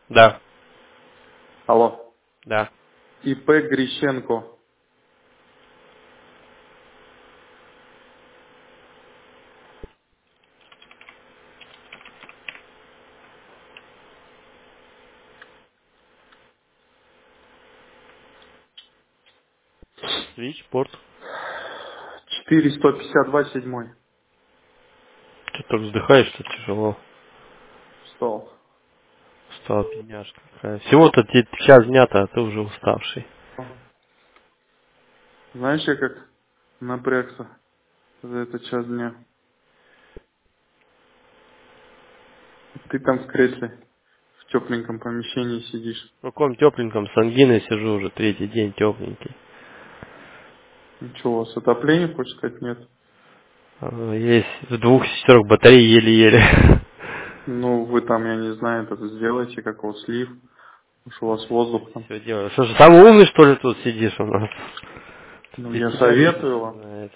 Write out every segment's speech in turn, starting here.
Да, Алло. да. ИП Грищенко. Свитчпорт. 4152 седьмой. Ты так вздыхаешь, что тяжело. Встал. Устал, бедняжка какая. Всего-то тебе час дня-то, а ты уже уставший. Знаешь, я как напрягся за этот час дня. Ты там в кресле, в тепленьком помещении сидишь. В каком тепленьком, с ангиной сижу уже третий день тепленький. Ничего, у вас отопление, хочешь сказать, нет? Есть в 2 сестрах батареи еле-еле. Ну, вы там, я не знаю, это сделайте, как у слив. Уж у вас воздух там. Все делаю. Что же, самый умный, что ли, тут сидишь у нас? Ну, Без я тебя люди советую все вам. знают.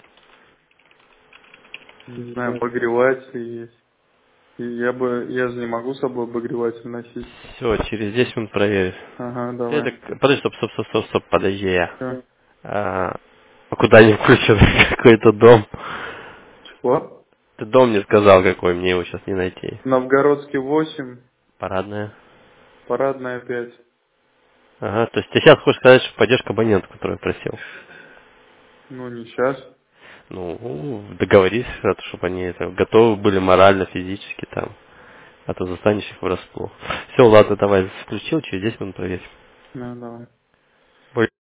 Не знаю, обогреватели есть. И я же не могу с собой обогреватель носить. Все, через 10 минут проверишь. Ага, Ты это... давай. Подожди, стоп, подожди я. Чё? Куда не включен какой-то дом. Чего? Ты дом не сказал, какой, мне его сейчас не найти. Новгородский 8, Парадная. парадная 5. Ага, то есть ты сейчас хочешь сказать, что поддержка абонента, который я просил. Ну, не сейчас. Ну, договорись, чтобы они это, готовы были морально, физически там. А то застанешь их врасплох. Все, ладно, давай, включил, через 10 минут проверь. Ну, давай.